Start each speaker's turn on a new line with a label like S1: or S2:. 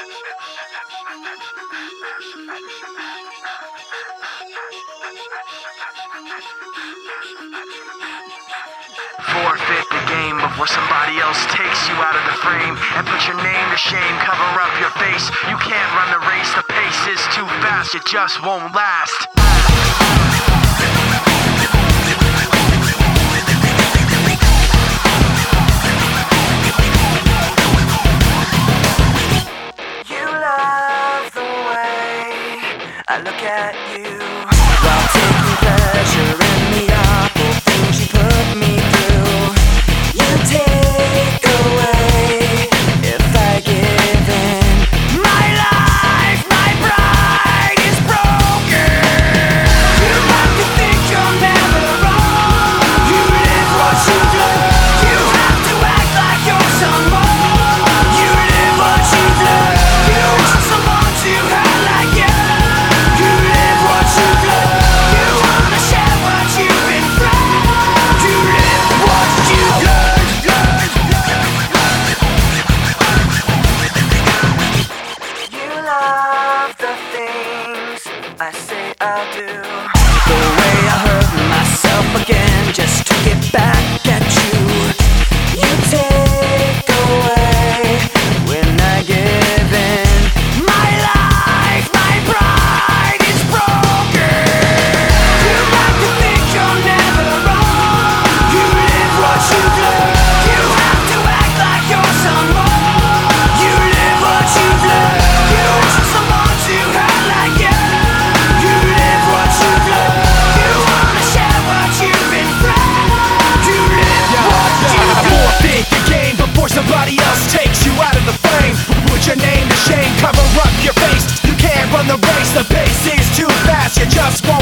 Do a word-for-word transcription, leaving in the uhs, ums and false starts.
S1: Forfeit the game before somebody else takes you out of the frame and put your name to shame, cover up your face. You can't run the race, the pace is too fast, it just won't last. You love the way I look at you while taking pleasure in the awful things you put me through. You take away if I give in. My life, my pride is broken. You like to think you're never wrong. You live what you do. You have to act like you're someone. You live what you do. You want someone to hurt like you. You live what you do. You wanna share what you've been through. You live what you do. You love the things I say I'll do. The way I hurt myself again just to get back at you. You take away when I give in. My life, my pride is broken. You like to think you're never wrong. You live what you do. You have to act like you're someone. You live what you do. You want someone to hurt like you. You live what you do. You wanna share what you've been through. You live what you do.
S2: Forfeit the game before somebody else takes you out of the frame. Put your name to shame, cover up your face. You can't run the race, the pace is too fast, you just won't